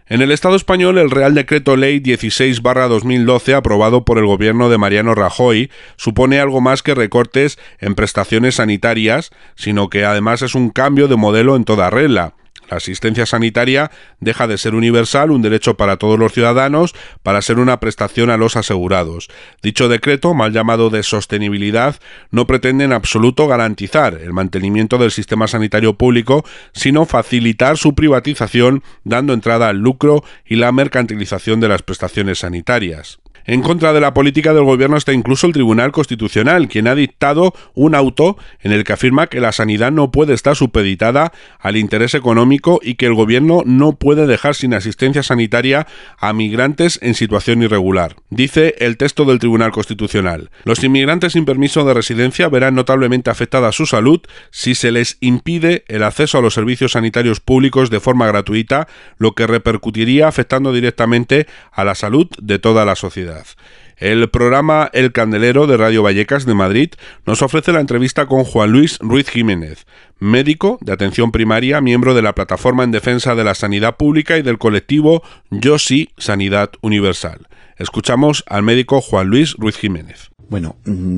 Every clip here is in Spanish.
En el Estado español, el Real Decreto Ley 16/2012, aprobado por el gobierno de Mariano Rajoy, supone algo más que recortes en prestaciones sanitarias, sino que además es un cambio de modelo en toda regla. La asistencia sanitaria deja de ser universal, un derecho para todos los ciudadanos, para ser una prestación a los asegurados. Dicho decreto, mal llamado de sostenibilidad, no pretende en absoluto garantizar el mantenimiento del sistema sanitario público, sino facilitar su privatización, dando entrada al lucro y la mercantilización de las prestaciones sanitarias. En contra de la política del gobierno está incluso el Tribunal Constitucional, quien ha dictado un auto en el que afirma que la sanidad no puede estar supeditada al interés económico y que el gobierno no puede dejar sin asistencia sanitaria a migrantes en situación irregular. Dice el texto del Tribunal Constitucional: los inmigrantes sin permiso de residencia verán notablemente afectada su salud si se les impide el acceso a los servicios sanitarios públicos de forma gratuita, lo que repercutiría afectando directamente a la salud de toda la sociedad. El programa El Candelero de Radio Vallecas de Madrid nos ofrece la entrevista con Juan Luis Ruiz Jiménez, médico de atención primaria, miembro de la Plataforma en Defensa de la Sanidad Pública y del colectivo Yo Sí Sanidad Universal. Escuchamos al médico Juan Luis Ruiz Jiménez. Bueno,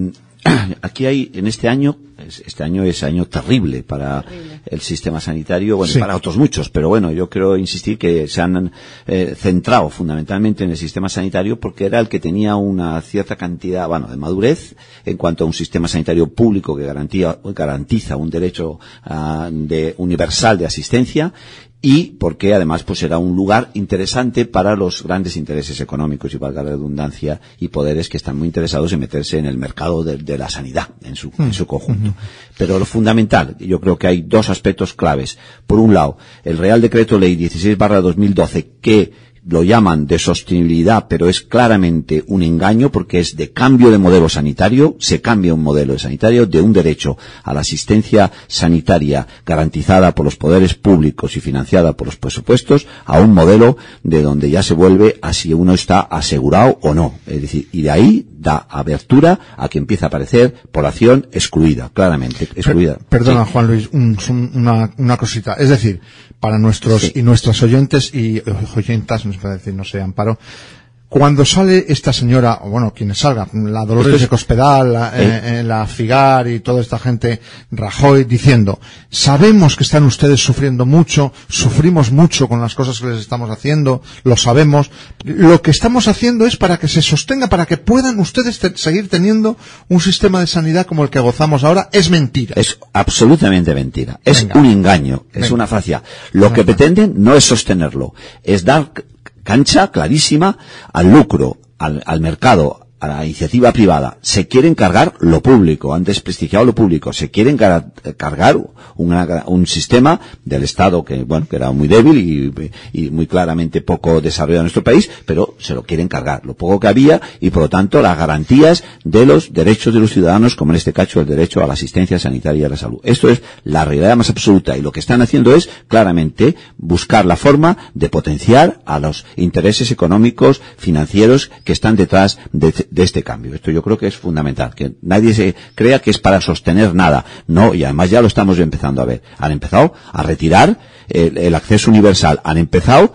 aquí hay, en este año es año terrible para el sistema sanitario, bueno, sí, para otros muchos, pero bueno, yo quiero insistir que se han centrado fundamentalmente en el sistema sanitario porque era el que tenía una cierta cantidad, bueno, de madurez en cuanto a un sistema sanitario público que garantiza un derecho universal de asistencia, y porque además pues era un lugar interesante para los grandes intereses económicos y, valga la redundancia, y poderes que están muy interesados en meterse en el mercado de la sanidad en su conjunto. Pero lo fundamental, yo creo que hay dos aspectos claves. Por un lado, el Real Decreto Ley 16/2012, que lo llaman de sostenibilidad, pero es claramente un engaño porque es de cambio de modelo sanitario. Se cambia un modelo sanitario de un derecho a la asistencia sanitaria garantizada por los poderes públicos y financiada por los presupuestos a un modelo de donde ya se vuelve a si uno está asegurado o no. Es decir, y de ahí da abertura a que empiece a aparecer población excluida, claramente excluida. Perdona, sí. Juan Luis, una cosita. Es decir, para nuestros sí, y nuestras oyentes y oyentas, nos puede decir, no sé, Amparo, cuando sale esta señora, o bueno, quienes salgan, la Dolores de Cospedal, la Figar y toda esta gente, Rajoy, diciendo, sabemos que están ustedes sufriendo mucho, sufrimos mucho con las cosas que les estamos haciendo, lo sabemos, lo que estamos haciendo es para que se sostenga, para que puedan ustedes seguir teniendo un sistema de sanidad como el que gozamos ahora, es mentira. Es absolutamente mentira. Es un engaño, es una facia. Lo que pretenden no es sostenerlo, es dar cancha clarísima al lucro, al mercado, a la iniciativa privada. Se quieren cargar lo público, han desprestigiado lo público, se quieren cargar un sistema del Estado que, bueno, que era muy débil y muy claramente poco desarrollado en nuestro país, pero se lo quieren cargar, lo poco que había, y por lo tanto las garantías de los derechos de los ciudadanos, como en este caso el derecho a la asistencia sanitaria y a la salud. Esto es la realidad más absoluta, y lo que están haciendo es claramente buscar la forma de potenciar a los intereses económicos, financieros que están detrás de este cambio. Esto yo creo que es fundamental, que nadie se crea que es para sostener nada. No, y además ya lo estamos empezando a ver. Han empezado a retirar el acceso universal, han empezado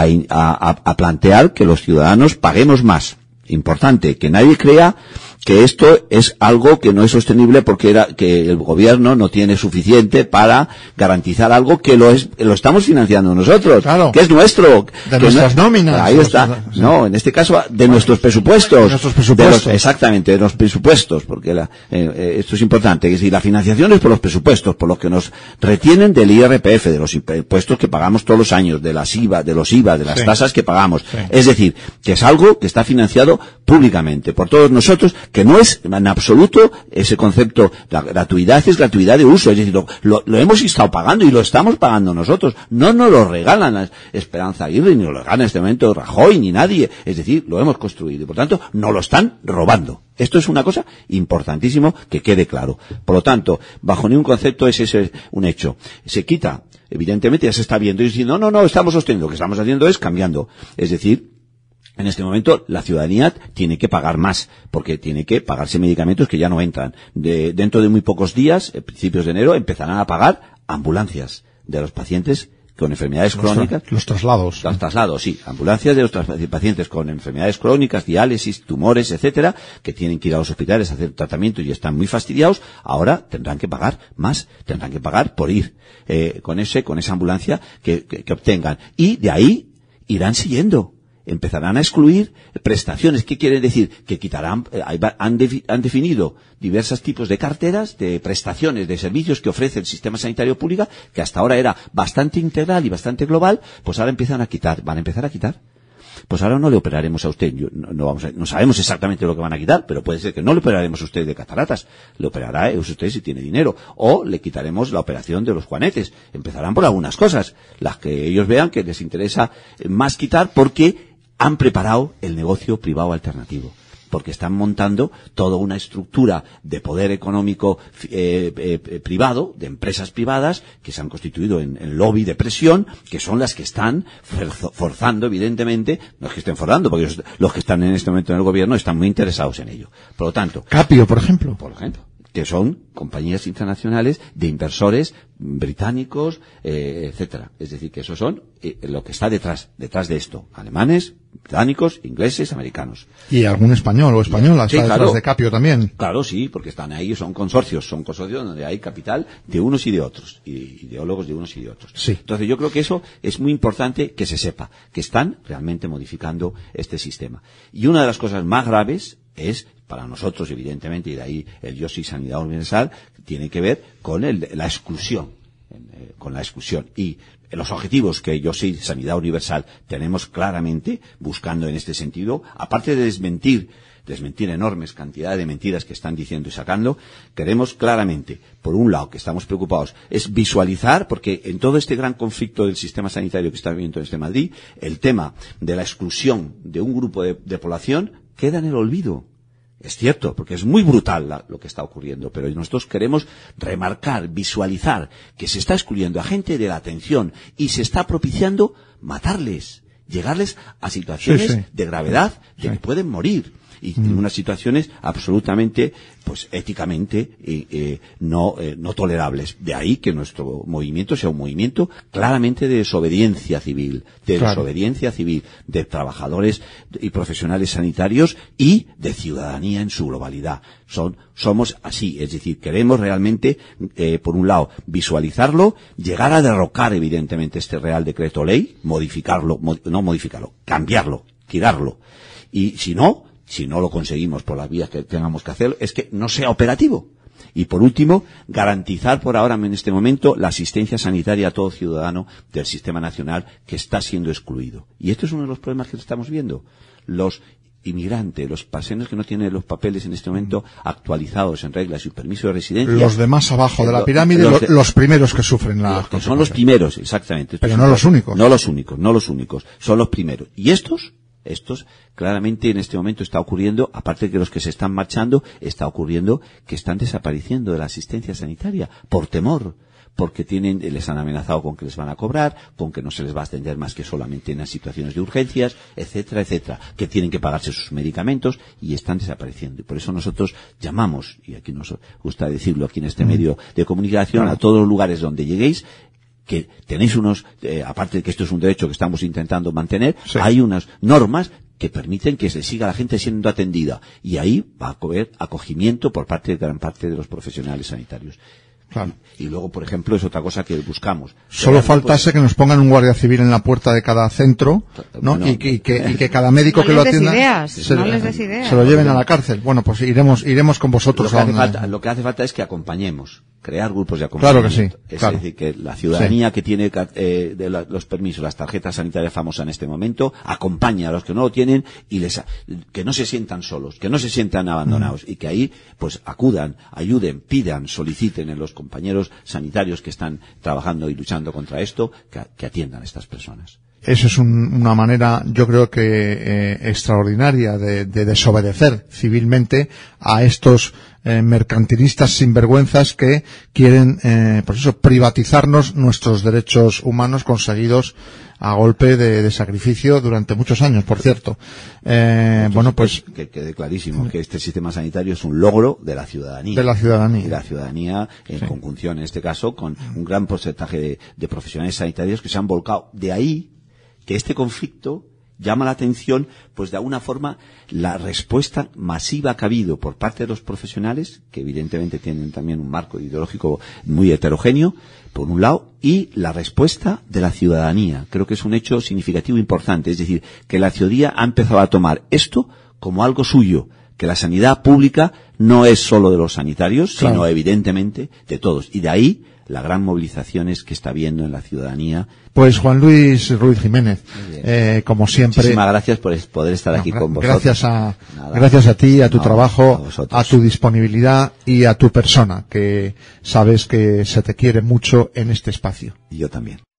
a plantear que los ciudadanos paguemos más. Importante, que nadie crea que esto es algo que no es sostenible porque que el gobierno no tiene suficiente para garantizar algo que lo estamos financiando nosotros, claro, que es nuestro, de nuestras nóminas. Ahí está. Sí. No, en este caso de nuestros presupuestos. Exactamente, de los presupuestos, porque esto es importante, que si la financiación es por los presupuestos, por los que nos retienen del IRPF, de los impuestos que pagamos todos los años, de las IVA, de los IVA, de las tasas que pagamos. Sí. Es decir, que es algo que está financiado públicamente por todos nosotros, que no es en absoluto ese concepto. La gratuidad es gratuidad de uso, es decir, lo hemos estado pagando y lo estamos pagando nosotros. No nos lo regalan Esperanza Aguirre, ni lo regalan en este momento Rajoy, ni nadie. Es decir, lo hemos construido y por tanto nos lo están robando. Esto es una cosa importantísimo que quede claro. Por lo tanto, bajo ningún concepto es ese un hecho. Se quita, evidentemente ya se está viendo y diciendo, no, estamos sosteniendo. Lo que estamos haciendo es cambiando. Es decir, en este momento la ciudadanía tiene que pagar más, porque tiene que pagarse medicamentos que ya no entran. Dentro de muy pocos días, principios de enero, empezarán a pagar ambulancias de los pacientes con enfermedades crónicas. Los traslados. Los traslados, sí. Ambulancias de los pacientes con enfermedades crónicas, diálisis, tumores, etcétera, que tienen que ir a los hospitales a hacer tratamiento y están muy fastidiados, ahora tendrán que pagar más, tendrán que pagar por ir con esa ambulancia que obtengan. Y de ahí irán siguiendo. Empezarán a excluir prestaciones. ¿Qué quiere decir? Que quitarán, han definido diversos tipos de carteras, de prestaciones, de servicios que ofrece el sistema sanitario público, que hasta ahora era bastante integral y bastante global, pues ahora van a empezar a quitar. Pues ahora no le operaremos a usted, no sabemos exactamente lo que van a quitar, pero puede ser que no le operaremos a usted de cataratas, le operará a usted si tiene dinero, o le quitaremos la operación de los juanetes. Empezarán por algunas cosas, las que ellos vean que les interesa más quitar, porque han preparado el negocio privado alternativo, porque están montando toda una estructura de poder económico privado, de empresas privadas, que se han constituido en lobby de presión, que son las que están forzando, evidentemente, no es que estén forzando, porque los que están en este momento en el gobierno están muy interesados en ello. Por lo tanto... Capio, por ejemplo. Que son compañías internacionales de inversores británicos, etcétera. Es decir, que esos son lo que está detrás de esto. Alemanes, británicos, ingleses, americanos. Y algún español o española está detrás de Capio también. Claro, sí, porque están ahí, son consorcios donde hay capital de unos y de otros, y ideólogos de unos y de otros. Sí. Entonces yo creo que eso es muy importante que se sepa, que están realmente modificando este sistema. Y una de las cosas más graves es, para nosotros, evidentemente, y de ahí el Yo Soy Sanidad Universal, tiene que ver con la exclusión, y los objetivos que Yo Soy Sanidad Universal tenemos claramente buscando en este sentido, aparte de desmentir enormes cantidades de mentiras que están diciendo y sacando, queremos claramente, por un lado, que estamos preocupados, es visualizar, porque en todo este gran conflicto del sistema sanitario que está viviendo en Madrid, el tema de la exclusión de un grupo de población queda en el olvido. Es cierto, porque es muy brutal lo que está ocurriendo, pero nosotros queremos remarcar, visualizar que se está excluyendo a gente de la atención y se está propiciando matarles, llegarles a situaciones de gravedad, de que pueden morir. Y en unas situaciones absolutamente, pues éticamente no tolerables. De ahí que nuestro movimiento sea un movimiento claramente de desobediencia civil, de trabajadores y profesionales sanitarios y de ciudadanía en su globalidad. Somos así, es decir, queremos realmente, por un lado, visualizarlo, llegar a derrocar evidentemente este Real Decreto Ley, cambiarlo, tirarlo. Y si no lo conseguimos por las vías que tengamos que hacerlo, es que no sea operativo. Y por último, garantizar por ahora, en este momento, la asistencia sanitaria a todo ciudadano del sistema nacional que está siendo excluido. Y esto es uno de los problemas que estamos viendo. Los inmigrantes, los paseños que no tienen los papeles en este momento actualizados en reglas y permiso de residencia. Los de más abajo de la pirámide, los primeros que sufren son los primeros, exactamente. Pero no los únicos. No los únicos. Son los primeros. Y estos claramente en este momento está ocurriendo, aparte de que los que se están marchando, está ocurriendo que están desapareciendo de la asistencia sanitaria por temor, porque les han amenazado con que les van a cobrar, con que no se les va a atender más que solamente en las situaciones de urgencias, etcétera, que tienen que pagarse sus medicamentos y están desapareciendo. Y por eso nosotros llamamos, y aquí nos gusta decirlo aquí en este medio de comunicación, a todos los lugares donde lleguéis, que tenéis aparte de que esto es un derecho que estamos intentando mantener, hay unas normas que permiten que se siga la gente siendo atendida, y ahí va a haber acogimiento por parte de gran parte de los profesionales sanitarios. Claro. Y luego, por ejemplo, es otra cosa que buscamos. Solo faltase que nos pongan un guardia civil en la puerta de cada centro, ¿no? Y que cada médico que lo atienda se lo lleven a la cárcel. Bueno, pues iremos con vosotros. Lo que hace falta es que acompañemos, crear grupos de acompañamiento. Claro que sí. Es decir, que la ciudadanía que tiene los permisos, las tarjetas sanitarias famosas en este momento, acompañe a los que no lo tienen y que no se sientan solos, que no se sientan abandonados, y que ahí pues acudan, ayuden, pidan, soliciten en los compañeros sanitarios que están trabajando y luchando contra esto, que atiendan a estas personas. Eso es una manera, yo creo que extraordinaria de desobedecer civilmente a estos mercantilistas sinvergüenzas que quieren, privatizarnos nuestros derechos humanos conseguidos a golpe de sacrificio durante muchos años, por cierto. Bueno, pues... Que quede clarísimo que este sistema sanitario es un logro de la ciudadanía. De la ciudadanía. Y la ciudadanía, en conjunción, en este caso, con un gran porcentaje de profesionales sanitarios que se han volcado. De ahí que este conflicto llama la atención, pues de alguna forma, la respuesta masiva que ha habido por parte de los profesionales, que evidentemente tienen también un marco ideológico muy heterogéneo, por un lado, y la respuesta de la ciudadanía. Creo que es un hecho significativo importante, es decir, que la ciudadanía ha empezado a tomar esto como algo suyo, que la sanidad pública no es solo de los sanitarios, claro, sino evidentemente de todos. Y de ahí la gran movilización que está habiendo en la ciudadanía. Pues Juan Luis Ruiz Jiménez, como siempre. Muchísimas gracias por poder estar aquí con vosotros. Gracias a ti, a tu trabajo, a tu disponibilidad y a tu persona, que sabes que se te quiere mucho en este espacio. Y yo también.